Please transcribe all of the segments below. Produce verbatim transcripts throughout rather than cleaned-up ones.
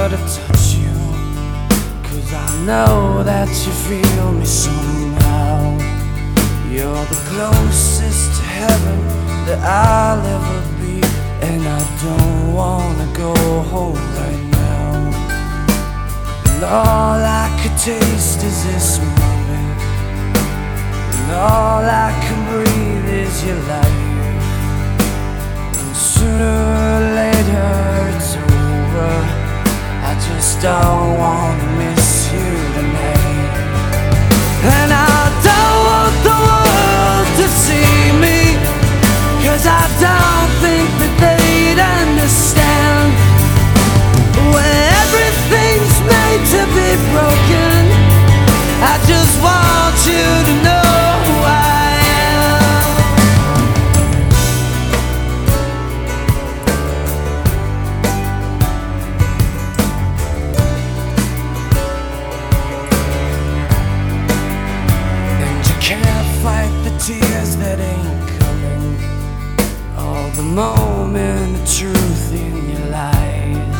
to touch you, 'cause I know that you feel me somehow. You're the closest to heaven that I'll ever be, and I don't wanna go home right now. And all I could taste is this moment, and all I can breathe is your life. And sooner or later it's over, I just don't wanna miss you tonight. And I don't want the world to see me, 'cause I don't think that they'd understand. When everything's made to be broken, I just want you to know who I am. And you can't fight the tears that ain't coming, all the moment of truth in your lies.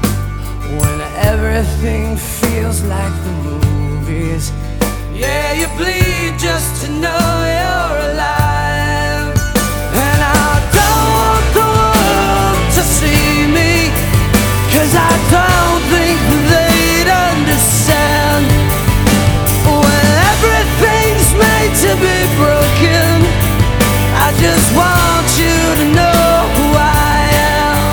When everything feels like the movies, yeah, you bleed just to know you're alive. And I don't want the world to see me, 'cause I don't think they'd understand. When everything's made to be broken, I just want you to know who I am.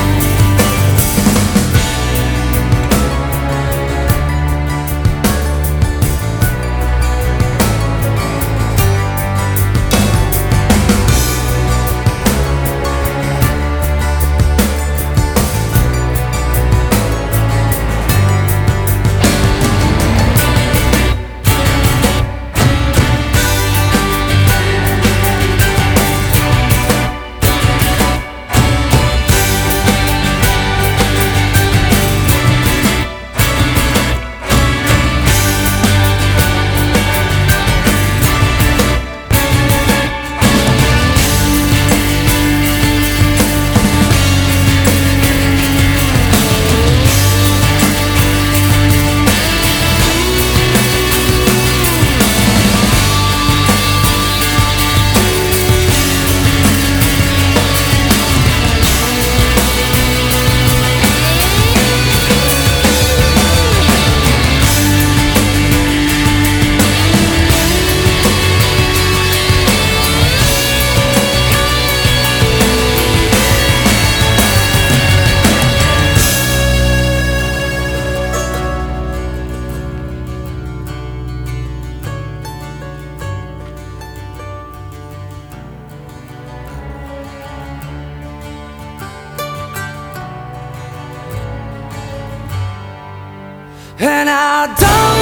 And I don't